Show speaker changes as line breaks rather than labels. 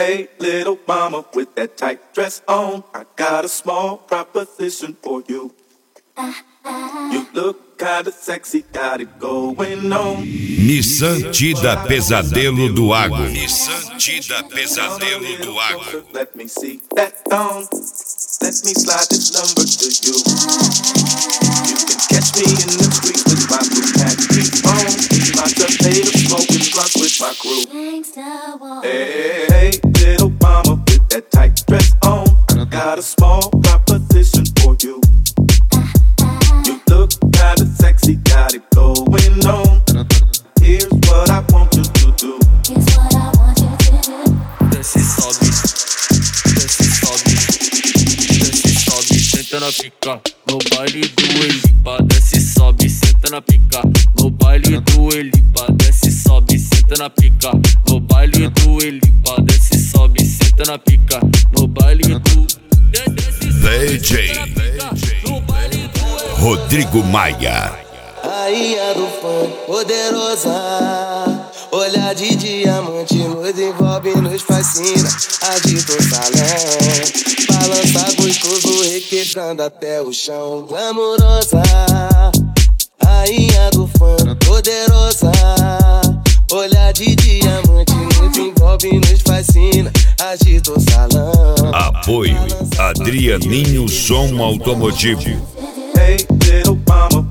Hey, little mama, with that tight dress on, I got a small proposition for you. You look kinda sexy, got it going on.
Nissan Tida Pesadelo do Agro. Nissan Tida Pesadelo do Agro.
Let me see that thong. Let me slide this number to you. You can catch me in the streets with my blue khakis on. My potato smoking blunts with my crew. Hey, hey, little mama with that tight dress on, I got a small proposition for you. You look kinda sexy, got it going on. Here's what I want you to do.
Desce e sobe, desce e sobe, desce e sobe, senta na pica. No baile do Elipa, desce e sobe, senta na pica. No baile do Elipa, desce e sobe, senta na pica. No baile do Elipa, desce e sobe, senta na pica. No baile do
DJ Rodrigo Maia.
Rainha do funk, poderosa, olhar de diamante nos envolve, nos fascina. Agita o salão, balança gostoso, requebrando até o chão. Glamourosa, rainha do funk, poderosa, olhar de diamante nos envolve, nos fascina. Agita o salão.
Apoio Adrianinho Som Automotivo.
Hey, little mama